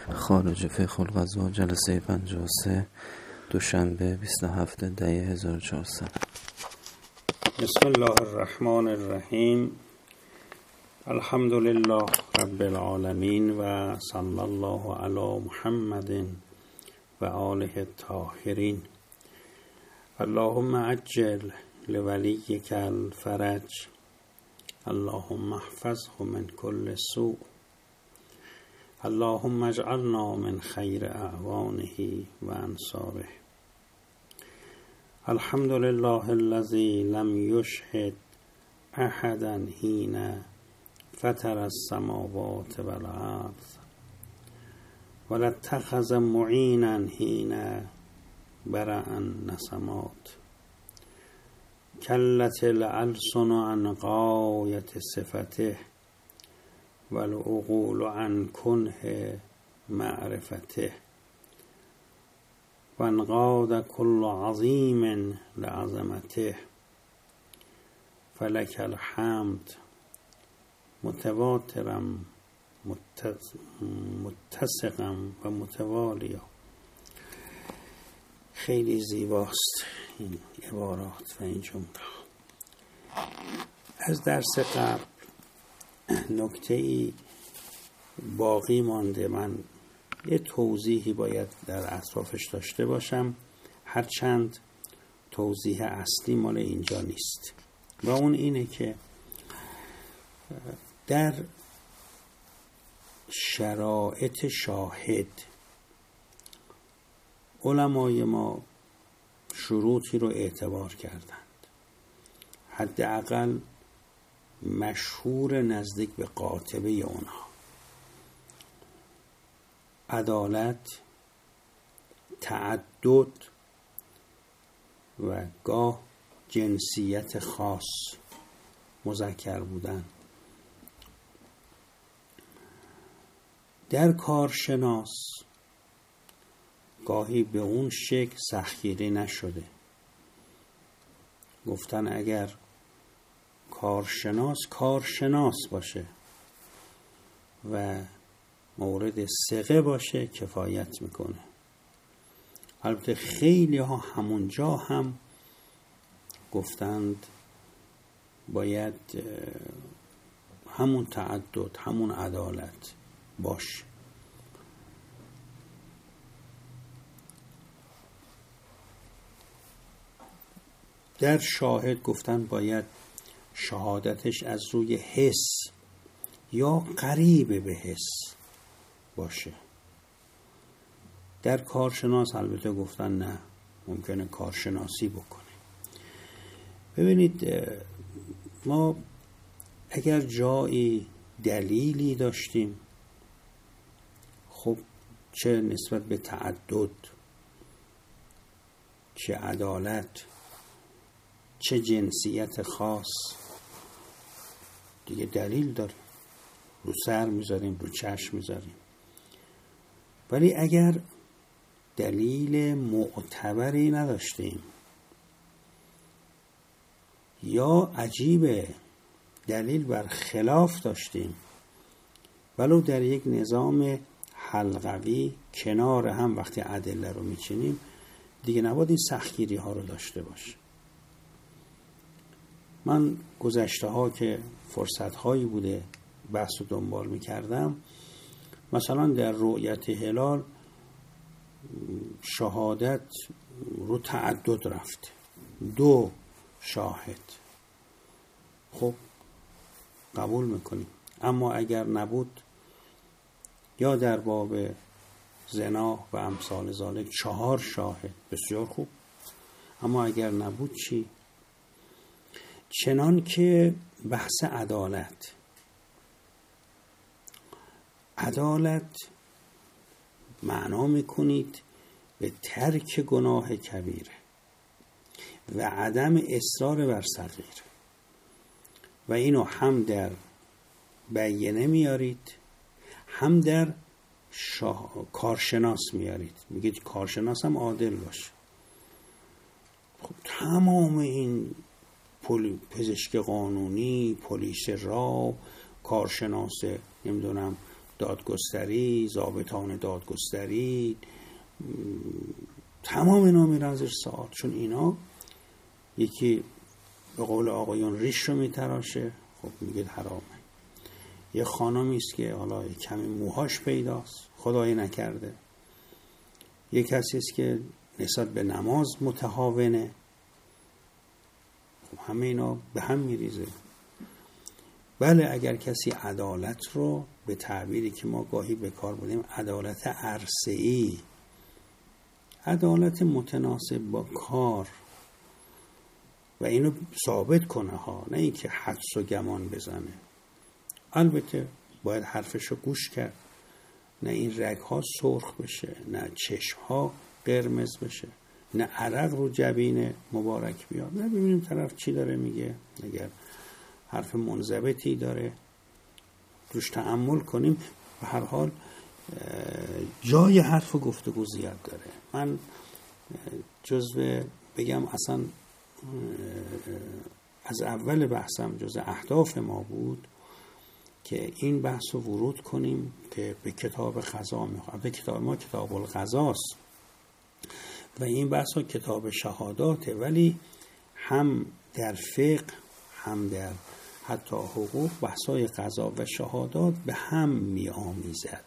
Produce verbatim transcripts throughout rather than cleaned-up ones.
خارج فقه القضاء جلسه پنجاه و سه دوشنبه بیست و هفتم دی هزار و چهارصد. بسم الله الرحمن الرحیم. الحمد لله رب العالمین و صلی الله علی محمد و آله الطاهرین. اللهم عجل لولیک الفرج، اللهم احفظه من كل سوء، اللهم اجعلنا من خیر اعوانه و انصاره. الحمد لله الذي لم يشهد احدا حين فطر السماوات والارض ولا اتخذ معینا حين برأ النسمات. کلت الألسن عن غایة صفته والعقول عن کنه معرفته، وانقاد كل عظیم لعظمته. فلک الحمد متواترا متسقا و متوالیا. خیلی زیباست این عبارات و این جمله. از درس قبل نکته ای باقی مانده، من یه توضیحی باید در اطرافش داشته باشم، هرچند توضیح اصلی مال اینجا نیست، و اون اینه که در شرایط شاهد علمای ما شروطی رو اعتبار کردند، حداقل مشهور نزدیک به قاطبه اونها: عدالت، تعدد و گاه جنسیت خاص، مذکر بودن. در کارشناس گاهی به اون شکل سختگیری نشده، گفتن اگر کارشناس کارشناس باشه و مورد ثقه باشه کفایت میکنه. البته خیلی ها همونجا هم گفتند باید همون تعدد، همون عدالت باشه. در شاهد گفتن باید شهادتش از روی حس یا قریب به حس باشه. در کارشناس البته گفتن نه، ممکنه کارشناسی بکنه. ببینید، ما اگر جایی دلیلی داشتیم، خب چه نسبت به تعدد، چه عدالت، چه جنسیت خاص، دیگه دلیل داریم، رو سر میذاریم، رو چشم میذاریم. ولی اگر دلیل معتبری نداشتیم یا عجیبه دلیل بر خلاف داشتیم، ولو در یک نظام حلقوی کنار هم وقتی ادله رو میچینیم، دیگه نباید این سختگیری ها رو داشته باشه. من گذشته ها که فرصت هایی بوده بحث رو دنبال میکردم، مثلا در رؤیت هلال شهادت رو تعدد رفت، دو شاهد، خب قبول میکنیم. اما اگر نبود، یا در باب زنا و امثال ذالک چهار شاهد، بسیار خوب. اما اگر نبود چی؟ چنان که بحث عدالت عدالت معنا میکنید به ترک گناه کبیره و عدم اصرار بر صغیر، و اینو هم در بیینه میارید هم در شاه... کارشناس میارید. میگید کارشناس هم عادل باشه. خب تمام این پل... پزشک قانونی، پلیس راه، کارشناس نمیدونم دادگستری، ضابطان دادگستری، تمام اینا میرن زیر سوال، چون اینا یکی به قول آقایون ریش رو میتراشه، خب میگه حرامه. یه خانمی است که حالا کمی موهاش پیداست، خدای نکرده. یه کسی است که نسبت به نماز متهاونه، خب همه اینا به هم میریزه. بله اگر کسی عدالت رو به تعبیری که ما گاهی به کار بردیم عدالت عرصه‌ای، عدالت متناسب با کار و اینو ثابت کنه ها، نه اینکه حدس و گمان بزنه. البته باید حرفشو گوش کرد، نه این رگ ها سرخ بشه، نه چشم ها قرمز بشه، نه عرق رو جبین مبارک بیاد. نه ببینیم طرف چی داره میگه، اگر حرف منضبطی داره روش تأمل کنیم. به هر حال جای حرف و گفتگو زیاد داره. من جزو بگم اصلا از اول بحثم جزو اهداف ما بود که این بحث رو ورود کنیم که به کتاب قضا میخواد. به کتاب ما کتاب القضاست و این بحث ها کتاب شهاداته، ولی هم در فقه هم در حتی حقوق بحث‌های قضا و شهادات به هم می آمیزد.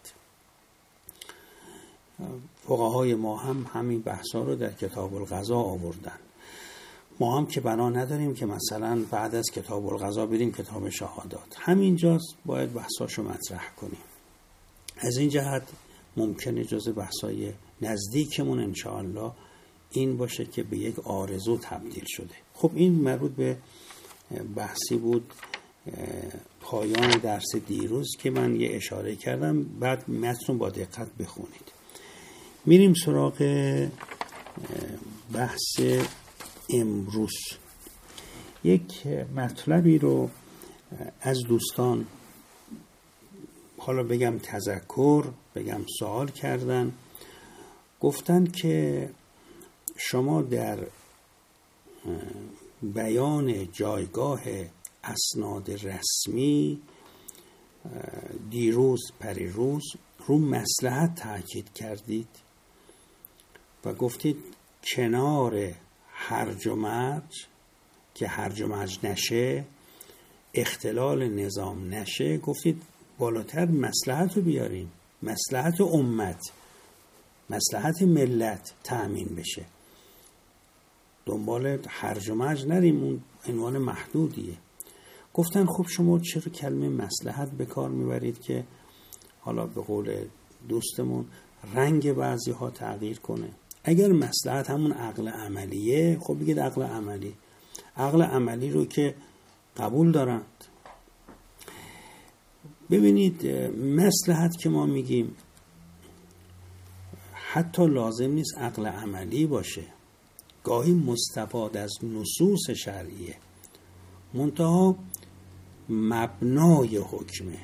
فقهای ما هم همین بحث‌ها رو در کتاب القضا آوردن. ما هم که بنا نداریم که مثلا بعد از کتاب القضا بریم کتاب شهادات. همینجاست باید بحثاشو مطرح کنیم. از این جهت ممکنه جزء بحث‌های نزدیکمون انشاءالله این باشه که به یک آرزو تبدیل شده. خب این مربوط به بحثی بود پایان درس دیروز که من یه اشاره کردم، بعد متن با دقت بخونید. میریم سراغ بحث امروز. یک مطلبی رو از دوستان حالا بگم تذکر، بگم سوال کردن. گفتن که شما در بیان جایگاه اسناد رسمی دیروز پریروز رو مصلحت تاکید کردید و گفتید کنار هرج و مرج، که هرج و مرج نشه، اختلال نظام نشه، گفتید بالاتر مصلحت رو بیاریم، مصلحت امت، مصلحت ملت تأمین بشه، دنبال هرج و مرج نریم، اون عنوان محدودیه. گفتن خب شما چرا کلمه مصلحت به کار میبرید که حالا به قول دوستمون رنگ بعضی ها تغییر کنه؟ اگر مصلحت همون عقل عملیه، خب بگید عقل عملی. عقل عملی رو که قبول دارند. ببینید مصلحت که ما میگیم حتی لازم نیست عقل عملی باشه، گاهی مستفاد از نصوص شرعیه، منتها مبنای حکمه.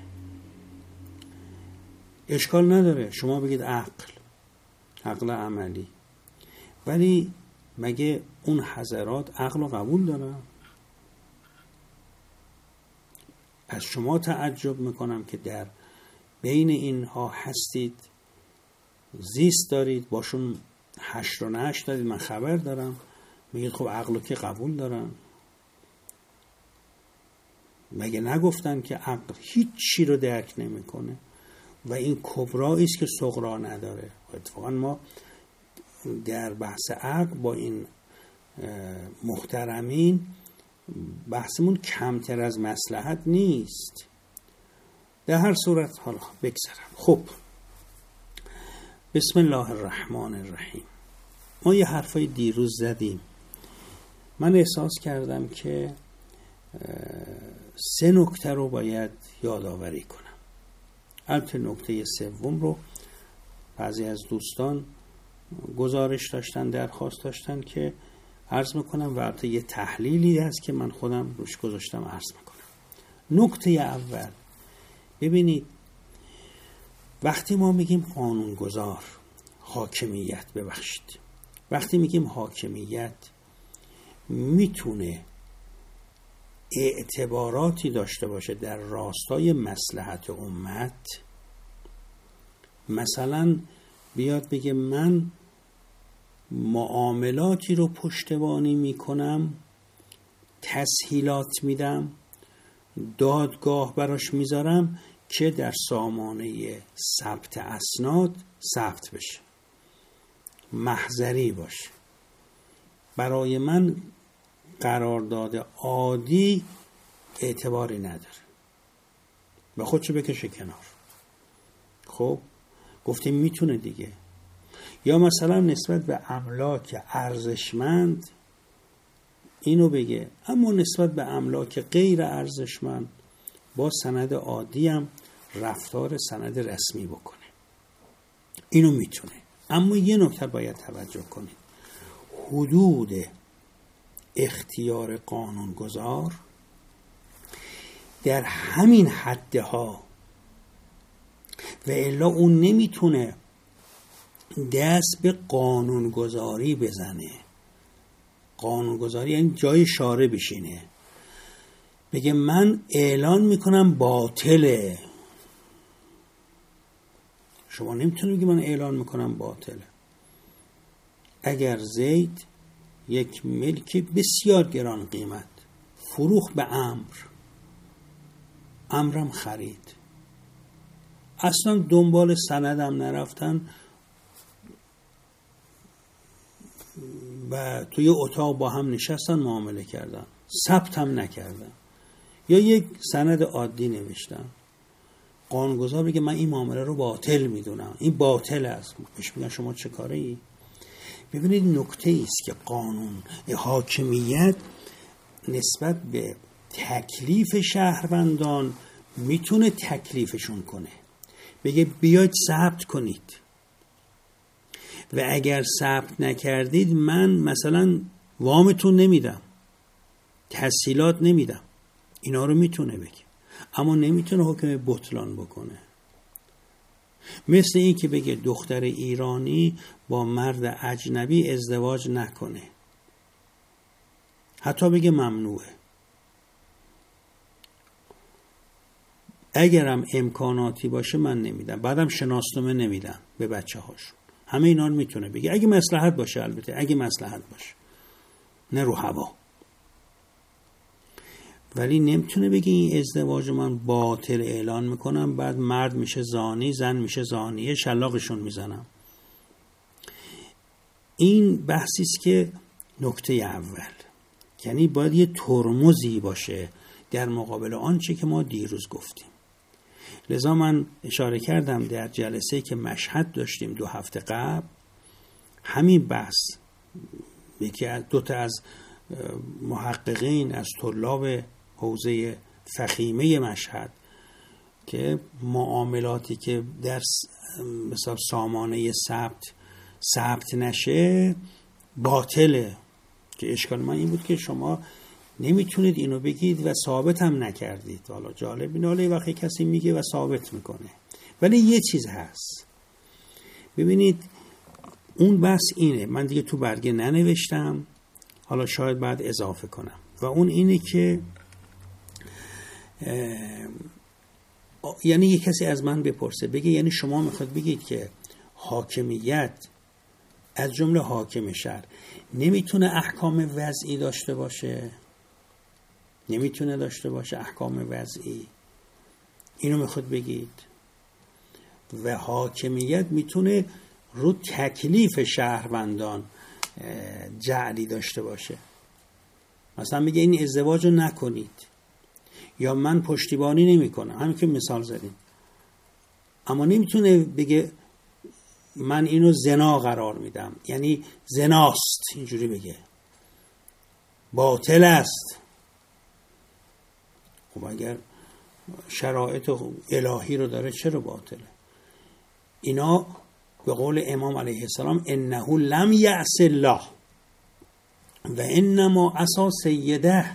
اشکال نداره شما بگید عقل، عقل عملی، ولی مگه اون حضرات عقل رو قبول دارن؟ از شما تعجب میکنم که در بین اینها هستید، زیست دارید، باشون حشر و نشر دارید، من خبر دارم، میگید خب عقل رو که قبول دارن. مگه نگفتن که عقل هیچ چی رو درک نمیکنه و این کبرایی است که صغرا نداره؟ اتفاقا ما در بحث عقل با این محترمین بحثمون کمتر از مصلحت نیست. در هر صورت حالا بگذارم. خب بسم الله الرحمن الرحیم. ما یه حرفای دیروز زدیم، من احساس کردم که سه نکته رو باید یادآوری کنم. البته نکته سوم رو بعضی از دوستان گزارش داشتن، درخواست داشتن که عرض میکنم و البته یه تحلیلی هست که من خودم روش گذاشتم عرض میکنم. نکته اول، ببینید وقتی ما میگیم قانونگذار، حاکمیت، ببخشید وقتی میگیم حاکمیت میتونه اعتباراتی داشته باشه در راستای مصلحت امت، مثلا بیاد بگه من معاملاتی رو پشتیبانی میکنم، تسهیلات میدم، دادگاه براش میذارم که در سامانه ثبت اسناد ثبت بشه، محضری باشه. برای من قرارداد عادی اعتباری نداره، به خودشو بکشه کنار. خب گفتیم میتونه دیگه. یا مثلا نسبت به املاک ارزشمند اینو بگه، اما نسبت به املاک غیر ارزشمند با سند عادی هم رفتار سند رسمی بکنه. اینو میتونه. اما یه نکته باید توجه کنید، حدود اختیار قانونگذار در همین حدها و الا اون نمیتونه دست به قانونگذاری بزنه. قانونگذاری یعنی جای شاره بشینه بگه من اعلان میکنم باطله. شما نمیتونی بگی من اعلان میکنم باطله. اگر زید یک ملک بسیار گران قیمت فروخت به امر، امرم خرید، اصلا دنبال سندم نرفتن و توی یه اتاق با هم نشستن معامله کردن، ثبت هم نکردن، یا یک سند عادی نوشتن، قانونگذار بگه من این معامله رو باطل میدونم، این باطل است، بهش میگن شما چه کاره ای؟ ببینید نکته ایست که قانون حاکمیت نسبت به تکلیف شهروندان میتونه تکلیفشون کنه، بگه بیاید ثبت کنید و اگر ثبت نکردید من مثلا وامتون نمیدم، تسهیلات نمیدم. اینا رو میتونه بگه، اما نمیتونه حکم بطلان بکنه. مثل این که بگه دختر ایرانی با مرد اجنبی ازدواج نکنه، حتی بگه ممنوعه. اگرم امکاناتی باشه من نمیدم، بعدم شناسنامه نمیدم به بچه هاشون. همه اینا رو میتونه بگه اگه مصلحت باشه، البته اگه مصلحت باشه، نه رو هوا. ولی نمیتونه بگه این ازدواج من باطل اعلان میکنم، بعد مرد میشه زانی، زن میشه زانیه، شلاقشون میزنم. این بحثی است که نکته اول، یعنی باید یه ترمزی باشه در مقابل آنچه که ما دیروز گفتیم. لذا من اشاره کردم در جلسه که مشهد داشتیم دو هفته قبل، همین بحث یکی از دو تا از محققین از طلاب حوزه فخیمه مشهد که معاملاتی که در مثلا سامانه ثبت ثبت نشه باطله، که اشکال من این بود که شما نمیتونید اینو بگید و ثابت هم نکردید. حالا جالب اینه، حالا وقتی کسی میگه و ثابت میکنه. ولی یه چیز هست، ببینید اون بحث اینه، من دیگه تو برگه ننوشتم، حالا شاید بعد اضافه کنم، و اون اینه که یعنی یه کسی از من بپرسه بگه یعنی شما میخواد بگید که حاکمیت از جمله حاکم شهر نمیتونه احکام وضعی داشته باشه؟ نمیتونه داشته باشه احکام وضعی؟ اینو میخواد بگید؟ و حاکمیت میتونه رو تکلیف شهروندان جعلی داشته باشه؟ مثلا میگه این ازدواج رو نکنید، یا من پشتیبانی نمی کنم، همین که مثال زدیم. اما نمیتونه بگه من اینو زنا قرار میدم، یعنی زناست، اینجوری بگه باطل است. خب اگر شرایط الهی رو داره چرا باطله؟ اینا به قول امام علیه السلام انه لم یعص الله و انما عصا سیده.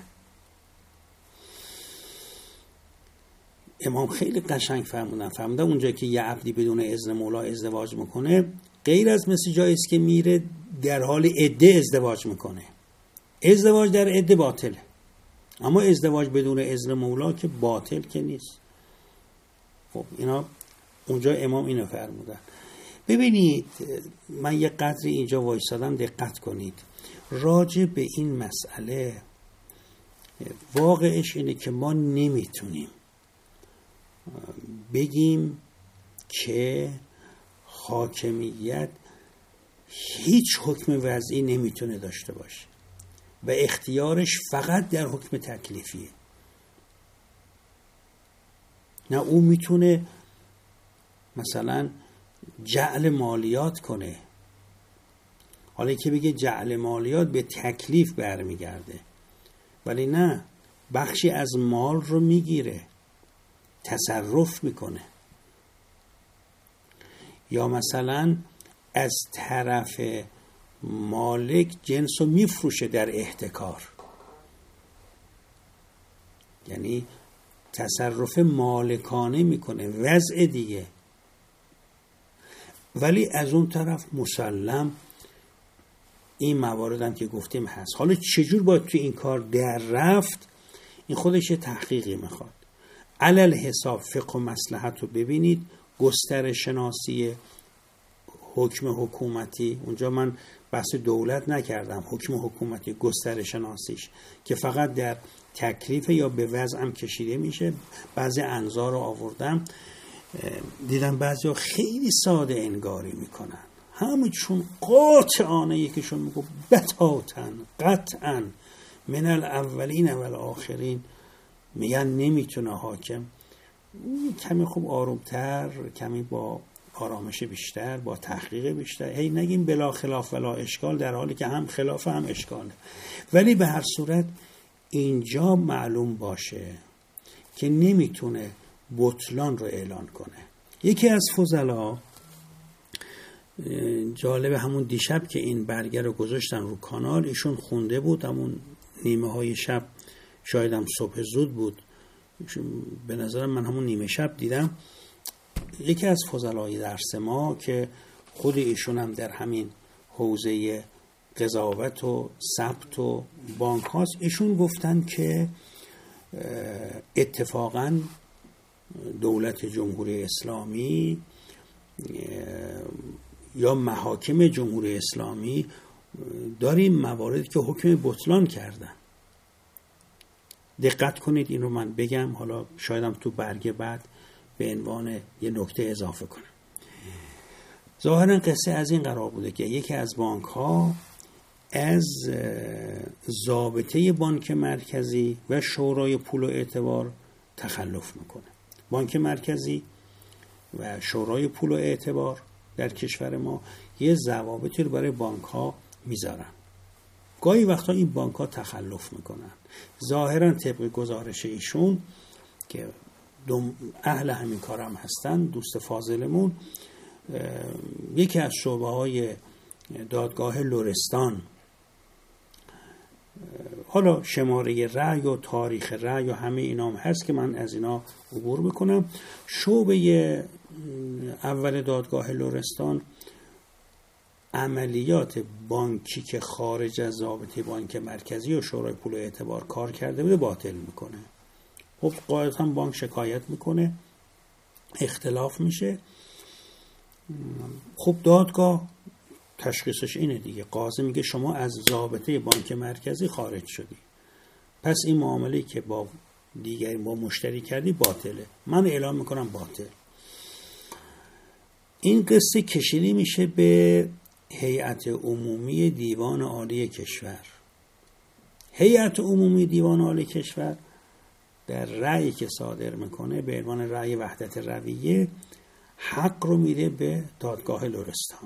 امام خیلی قشنگ فرمودن، فرمودن اونجایی که یه عبدی بدون اذن مولا ازدواج میکنه، غیر از مثل جایی است که میره در حال عده ازدواج میکنه. ازدواج در عده باطله، اما ازدواج بدون اذن مولا که باطل که نیست. خب اینا اونجا امام اینو فرمودن. ببینید من یه قدری اینجا وایسادم، دقت کنید. راجع به این مسئله واقعش اینه که ما نمیتونیم بگیم که حاکمیت هیچ حکم وضعی نمیتونه داشته باشه و اختیارش فقط در حکم تکلیفیه. نه او میتونه مثلا جعل مالیات کنه، حالا که بگه جعل مالیات به تکلیف برمیگرده، ولی نه، بخشی از مال رو میگیره، تصرف میکنه. یا مثلا از طرف مالک جنس رو میفروشه در احتکار، یعنی تصرف مالکانه میکنه، وضع دیگه. ولی از اون طرف مسلم این مواردم که گفتیم هست. حالا چجور باید تو این کار در رفت؟ این خودش تحقیقی میخواد. علل حساب فقه و مصلحت رو ببینید، گستر شناسی حکم حکومتی، اونجا من بحث دولت نکردم، حکم حکومتی گستر شناسیش که فقط در تکلیف یا به وضع هم کشیده میشه. بعضی انظار رو آوردم، دیدم بعضی ها خیلی ساده انگاری میکنن، همه چون قاطعانه یکیشون میگو بتاتن قطعا من الاولین و الاخرین، میگن نمیتونه حاکم. کمی خوب آرومتر، کمی با آرامش بیشتر، با تحقیق بیشتر، هی نگیم بلا خلاف ولا اشکال، در حالی که هم خلاف هم اشکاله. ولی به هر صورت اینجا معلوم باشه که نمیتونه بطلان رو اعلان کنه. یکی از فضلا، جالب، همون دیشب که این برگه رو گذاشتن رو کانال، ایشون خونده بود، همون نیمه های شب، شاید هم صبح زود بود، به نظرم من همون نیمه شب دیدم. یکی از فضلای درس ما که خود ایشون هم در همین حوزه قضاوت و ثبت و بانک هاست، ایشون گفتن که اتفاقاً دولت جمهوری اسلامی یا محاکم جمهوری اسلامی داریم مواردی که حکم بطلان کردن. دقت کنید این رو من بگم، حالا شایدم تو برگه بعد به عنوان یه نکته اضافه کنم. ظاهرا قصه از این قرار بوده که یکی از بانک ها از ضابطه بانک مرکزی و شورای پول و اعتبار تخلف میکنه. بانک مرکزی و شورای پول و اعتبار در کشور ما یه ضوابطی رو برای بانک ها میذارن. گاهی وقتا این بانک ها تخلف میکنن. ظاهرا طبق گزارش ایشون که اهل همین کارم هستن، دوست فاضلمون، یکی از شعبه های دادگاه لرستان، حالا شماره رأی و تاریخ رأی و همه اینام هست که من از اینا عبور بکنم. شعبه اول دادگاه لرستان عملیات بانکی که خارج از ضابطه بانک مرکزی و شورای پول و اعتبار کار کرده بوده باطل میکنه. خب قاعدتا بانک شکایت میکنه، اختلاف میشه. خب دادگاه تشخیصش اینه دیگه، قاضی میگه شما از ضابطه بانک مرکزی خارج شدی، پس این معامله که با دیگری با مشتری کردی باطله، من اعلام میکنم باطل. این قصه کشیده میشه به هیئت عمومی دیوان عالی کشور. هیئت عمومی دیوان عالی کشور در رأیی که صادر میکنه به عنوان رأی وحدت رویه حق رو میده به دادگاه لرستان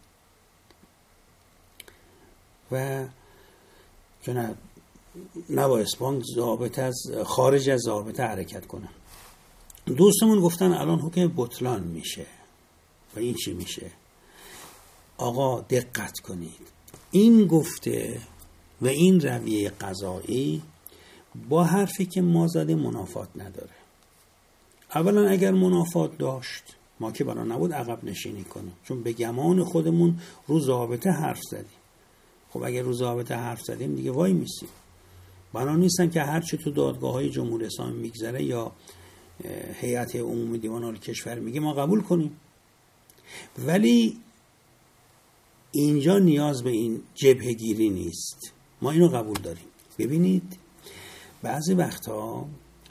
و که نباید بانک ضابط از خارج از ضابطه حرکت کنه. دوستمون گفتن الان حکم بطلان میشه و این چی میشه؟ آقا دقت کنید، این گفته و این رویه قضایی با حرفی که ما زده منافات نداره. اولا اگر منافات داشت ما که بنا نبود عقب نشینی کنیم، چون به گمان خودمون رو ضابطه حرف زدیم. خب اگر رو ضابطه حرف زدیم دیگه وای میسیم. بنا نیستن که هر چی تو دادگاه های جمهوری اسلامی میگذره یا هیئت عمومی دیوان عالی کشور میگه ما قبول کنیم. ولی اینجا نیاز به این جبهه گیری نیست، ما اینو قبول داریم. ببینید بعضی وقتا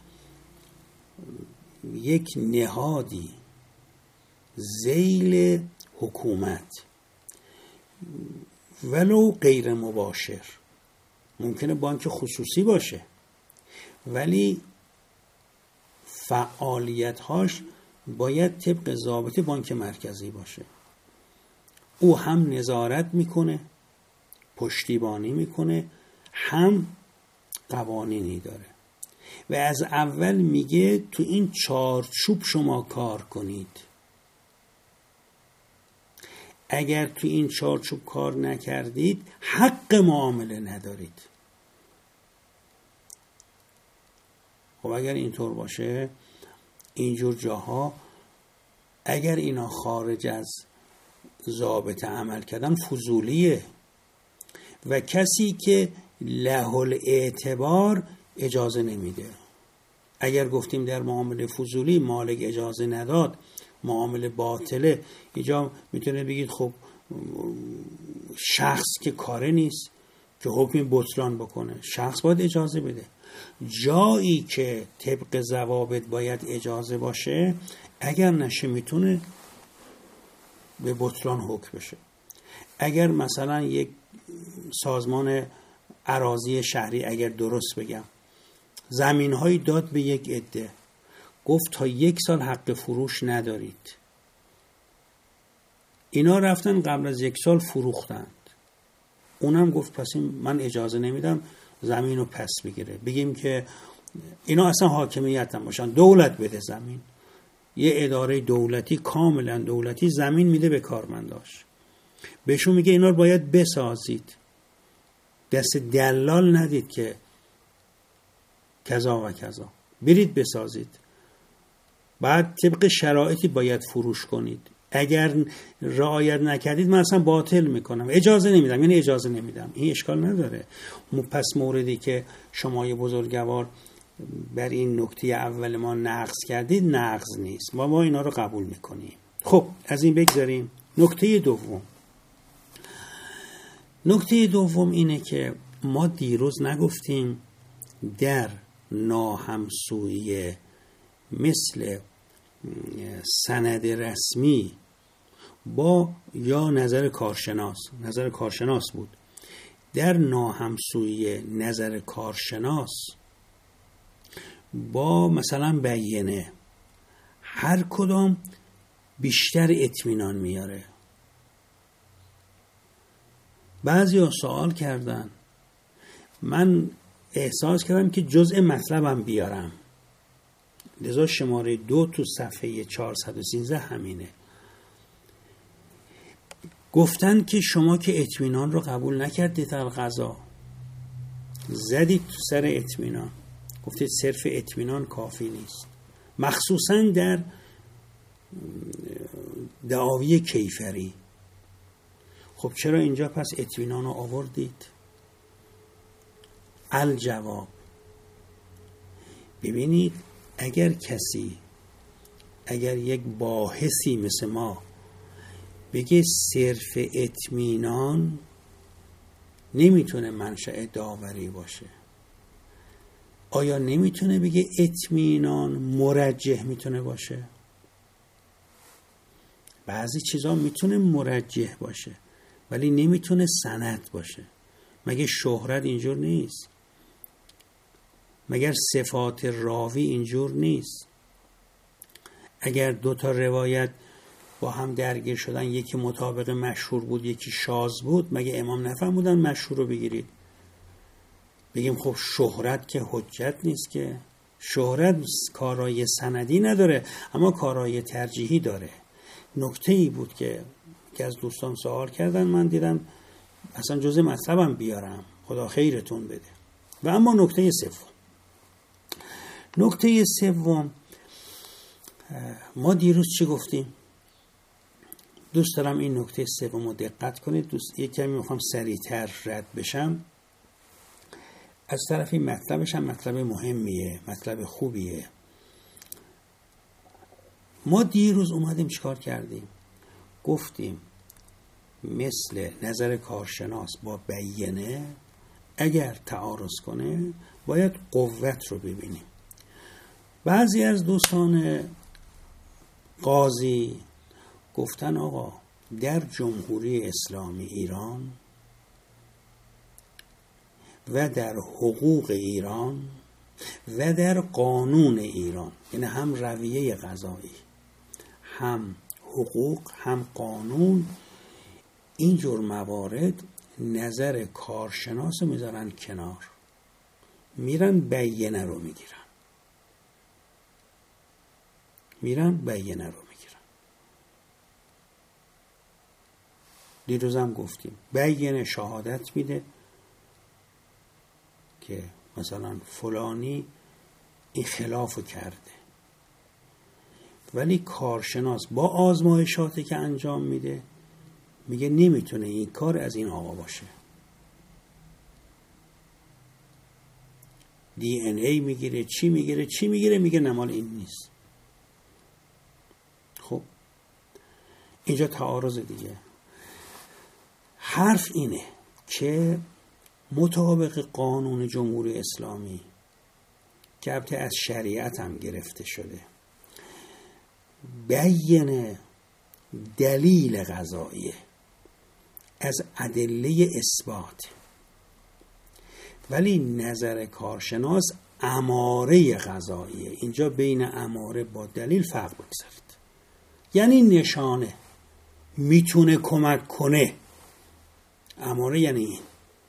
یک نهادی ذیل حکومت ولو غیر مباشر، ممکنه بانک خصوصی باشه ولی فعالیت‌هاش باید طبق ضابط بانک مرکزی باشه. او هم نظارت میکنه، پشتیبانی میکنه، هم قوانینی داره و از اول میگه تو این چارچوب شما کار کنید. اگر تو این چارچوب کار نکردید حق معامله ندارید. خب اگر اینطور باشه اینجور جاها اگر اینا خارج از ضابطه عمل کردن فضولیه و کسی که له الاعتبار اجازه نمیده. اگر گفتیم در معامله فضولی مالک اجازه نداد، معامله باطله، اینجا میتونه بگید خب شخص که کاره نیست که حکم بطلان بکنه، شخص باید اجازه بده. جایی که طبق ضوابط باید اجازه باشه اگر نشه میتونه به بطلان حکم بشه. اگر مثلا یک سازمان اراضی شهری اگر درست بگم زمین‌هایی داد به یک عده، گفت تا یک سال حق فروش ندارید، اینا رفتن قبل از یک سال فروختند، اونم گفت پس این من اجازه نمیدم زمین رو پس بگیره. بگیم که اینا اصلا حاکمیت هم باشن، دولت بده زمین، یه اداره دولتی کاملا دولتی زمین میده به کارمنداش، بهشون میگه اینا رو باید بسازید، دست دلال ندید که کذا و کذا، برید بسازید، بعد طبق شرایطی باید فروش کنید، اگر رعایت نکردید من اصلا باطل میکنم، اجازه نمیدم، یعنی اجازه نمیدم. این اشکال نداره. پس موردی که شما بزرگوار بر این نکته اول ما نقض کردید نقض نیست، ما ما اینا رو قبول میکنیم. خب از این بگذاریم. نکته دوم نکته دوم اینه که ما دیروز نگفتیم در ناهمسویی مثل سند رسمی با یا نظر کارشناس، نظر کارشناس بود، در ناهمسویی نظر کارشناس با مثلا بیانیه هر کدام بیشتر اطمینان میاره. بعضی ها سوال کردن، من احساس کردم که جزء مطلبم بیارم، لذا شماره دو تو صفحه چهارصد و سیزده همینه. گفتن که شما که اطمینان رو قبول نکردید در قضا، زدید تو سر اطمینان، گفتید صرف اطمینان کافی نیست، مخصوصا در دعاوی کیفری. خب چرا اینجا پس اطمینان رو آوردید؟ الجواب، ببینید اگر کسی اگر یک باحثی مثل ما بگه صرف اطمینان نمیتونه منشأ داوری باشه، آیا نمیتونه بگه اطمینان مرجح میتونه باشه؟ بعضی چیزا میتونه مرجح باشه ولی نمیتونه سند باشه. مگه شهرت اینجور نیست؟ مگر صفات راوی اینجور نیست؟ اگر دو تا روایت با هم درگیر شدن، یکی مطابق مشهور بود یکی شاذ بود، مگه امام نفرمودن مشهور رو بگیرید؟ بگیم خب شهرت که حجت نیست، که شهرت کارای سندی نداره اما کارای ترجیحی داره. نکته ای بود که که از دوستان سوال کردن، من دیدم اصلا جزء مطلبم بیارم، خدا خیرتون بده. و اما نکته سوم نکته سوم ما دیروز چی گفتیم؟ دوست دارم این نکته سوم رو دقت کنید. دوست یک کمی میخوام سریعتر رد بشم. از طرفی مطلبش هم مطلب مهمیه، مطلب خوبیه. ما دیروز اومدیم چیکار کردیم؟ گفتیم مثل نظر کارشناس با بیینه اگر تعارض کنه باید قوت رو ببینیم. بعضی از دوستان قاضی گفتن آقا در جمهوری اسلامی ایران و در حقوق ایران و در قانون ایران، یعنی هم رویه قضایی هم حقوق هم قانون، اینجور موارد نظر کارشناس میذارن کنار، میرن بیینه رو میگیرن میرن بیینه رو میگیرن دیروزم گفتیم بیینه شهادت میده که مثلا فلانی این خلافو کرده، ولی کارشناس با آزمایشاتی که انجام میده میگه نمیتونه این کار از این آقا باشه. دی ان ای میگیره، چی میگیره چی میگیره میگه نمال این نیست. خب اینجا تعارض دیگه. حرف اینه که مطابق قانون جمهوری اسلامی که البته از شریعت هم گرفته شده، بیان دلیل قضاییه از ادله اثبات، ولی نظر کارشناس اماره قضاییه. اینجا بین اماره با دلیل فرق بگذارید، یعنی نشانه میتونه کمک کنه. اماره یعنی این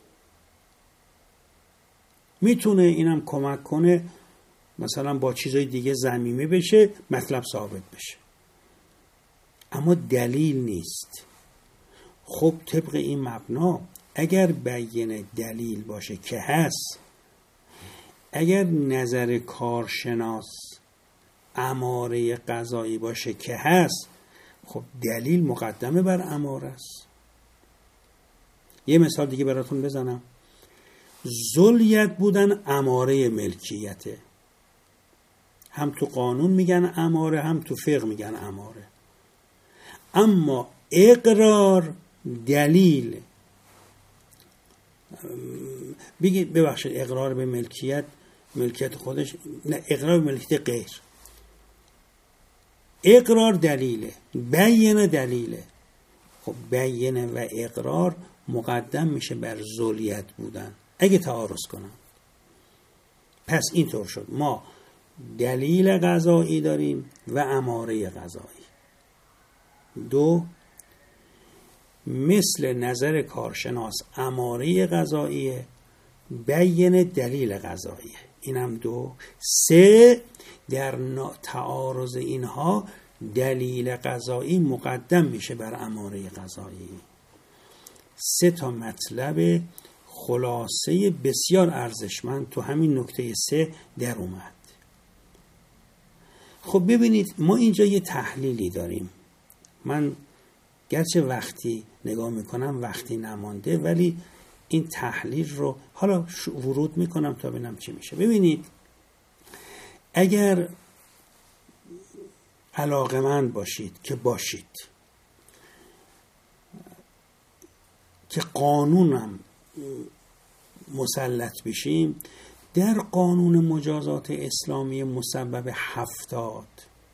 میتونه اینم کمک کنه، مثلا با چیزای دیگه ضمیمه بشه، مطلب ثابت بشه، اما دلیل نیست. خب طبق این مبنا اگر بیان دلیل باشه که هست، اگر نظر کارشناس اماره قضایی باشه که هست، خب دلیل مقدمه بر اماره است. یه مثال دیگه براتون بزنم. ذوالید بودن اماره ملکیته، هم تو قانون میگن اماره هم تو فقه میگن اماره، اما اقرار دلیل. بگید ببخشید اقرار به ملکیت، ملکیت خودش نه، اقرار به ملکیت غیر. اقرار دلیله، بیانه دلیله. خب بیانه و اقرار مقدم میشه بر ذوالید بودن اگه تعارض کنن. پس اینطور شد ما دلیل قضایی داریم و اماره قضایی. دو، مثل نظر کارشناس اماره قضاییه، بیان دلیل قضاییه. اینم دو. سه، در تعارض اینها دلیل قضایی مقدم میشه بر اماره قضایی. سه تا مطلب خلاصه بسیار ارزشمند تو همین نکته سه در اومد. خب ببینید ما اینجا یه تحلیلی داریم. من گرچه وقتی نگاه میکنم وقتی نمانده، ولی این تحلیل رو حالا ورود میکنم تا ببینم چی میشه. ببینید اگر علاقمند باشید که باشید که قانونم مسلط بشیم، در قانون مجازات اسلامی مسبب هفتاد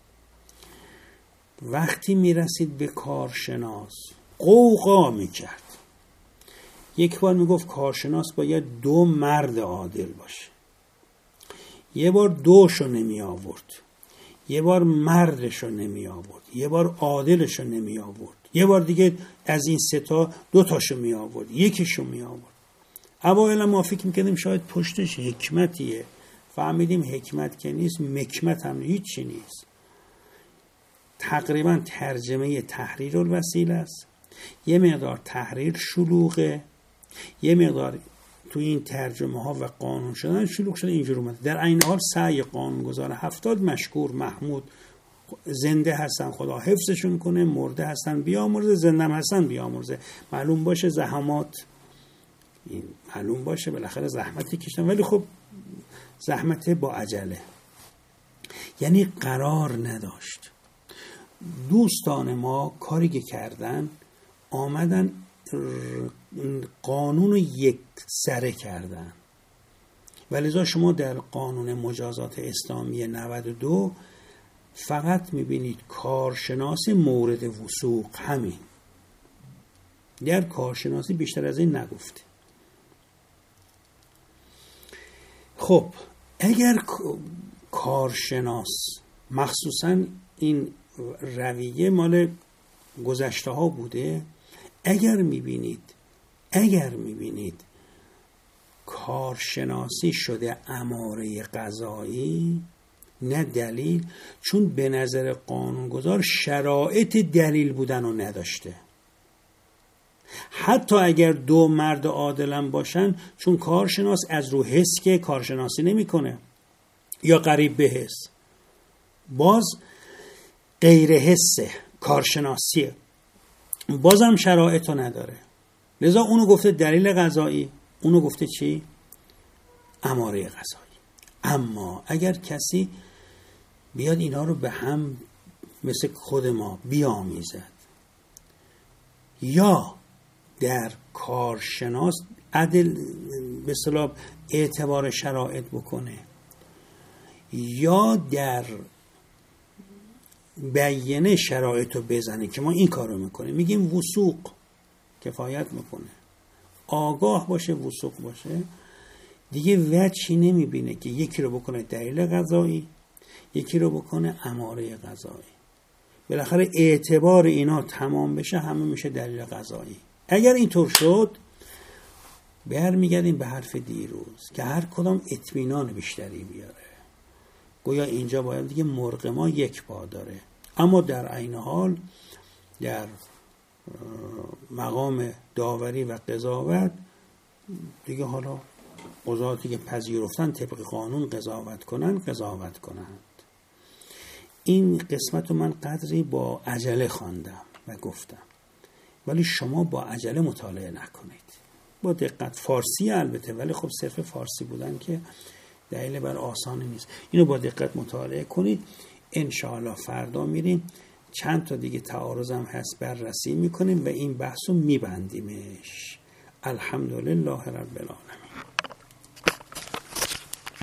وقتی میرسید به کارشناس قوقا میکرد. یک بار میگفت کارشناس باید دو مرد عادل باشه، یه بار دوشو نمی آورد، یه بار مردشو نمی آورد، یه بار عادلشو نمی آورد، یه بار دیگه از این سه تا دو تاشو می آورد، یکیشو می آورد. اوایل ما فکر میکردیم شاید پشتش حکمتیه، فهمیدیم حکمت که نیست، مکمت هم هیچی نیست. تقریبا ترجمه تحریر الوسیله است. یه مقدار تحریر شلوغه، یه مقدار تو این ترجمه ها و قانون شدن شلوغ شده، اینجور اومده. در این حال سعی قانونگذار هفتاد مشکور محمود، زنده هستن خدا حفظشون کنه، مرده هستن بیامرزه، زنده هم هستن بیامرزه. معلوم باشه زحمات، این معلوم باشه بالاخره زحمتی کشتن، ولی خب زحمت با عجله، یعنی قرار نداشت. دوستان ما کاری که کردن آمدن قانون رو یک سره کردن و لذا شما در قانون مجازات اسلامی نود و دو فقط میبینید کارشناس مورد وثوق، همین. در کارشناسی بیشتر از این نگفته. خب اگر کارشناس، مخصوصا این رویه مال گذشته ها بوده، اگر میبینید اگر میبینید کارشناسی شده اماره قضایی، نه دلیل، چون به نظر قانونگذار شرایط دلیل بودن رو نداشته. حتی اگر دو مرد عادلن باشن، چون کارشناس از رو حس که کارشناسی نمیکنه یا قریب به حس، باز غیر حسه، کارشناسیه، بازم شرایط رو نداره. لذا اونو گفته دلیل قضایی، اونو گفته چی؟ اماره قضایی. اما اگر کسی بیاد اینا رو به هم مثل خود ما بیامیزد یا در کارشناس عدل به اصطلاح اعتبار شرایط بکنه یا در بیانه شرایط رو بزنه، که ما این کار رو میکنیم، میگیم وثوق کفایت میکنه، آگاه باشه، وثوق باشه، دیگه وجهی نمیبینه که یکی رو بکنه دلیل قضایی، یکی رو بکنه اماره قضایی. بالاخره اعتبار اینا تمام بشه، همه میشه دلیل قضایی. اگر اینطور شد، برمیگردیم به حرف دیروز که هر کدام اطمینان بیشتری بیاره. گویا اینجا باید دیگه مرغ ما یک پا داره، اما در عین حال در مقام داوری و قضاوت دیگه حالا قضاتی که پذیرفتن طبق قانون قضاوت کنن قضاوت کنند. این قسمت رو من قدری با عجله خواندم و گفتم، ولی شما با عجله مطالعه نکنید، با دقت. فارسی البته، ولی خب صرف فارسی بودن که دلیل بر آسانی نیست. اینو با دقت مطالعه کنید. انشاءالله فردا میریم چند تا دیگه تعارضم هست بررسی میکنیم و این بحث رو میبندیمش. الحمدلله رب العالمین.